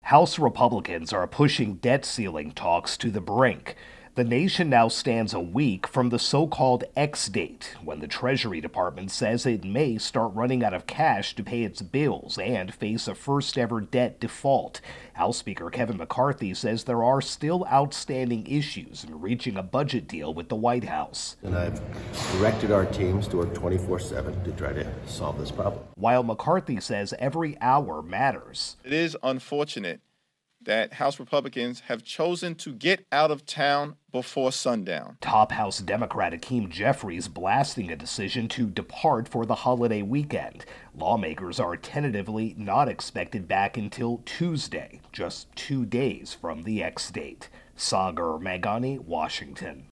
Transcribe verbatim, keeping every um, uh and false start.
House Republicans are pushing debt ceiling talks to the brink. The nation now stands a week from the so-called X date, when the Treasury Department says it may start running out of cash to pay its bills and face a first-ever debt default. House Speaker Kevin McCarthy says there are still outstanding issues in reaching a budget deal with the White House. And I've directed our teams to work twenty-four seven to try to solve this problem. While McCarthy says every hour matters. It is unfortunate that House Republicans have chosen to get out of town before sundown. Top House Democrat Hakeem Jeffries blasting a decision to depart for the holiday weekend. Lawmakers are tentatively not expected back until Tuesday, just two days from the X date. Sagar Meghani, Washington.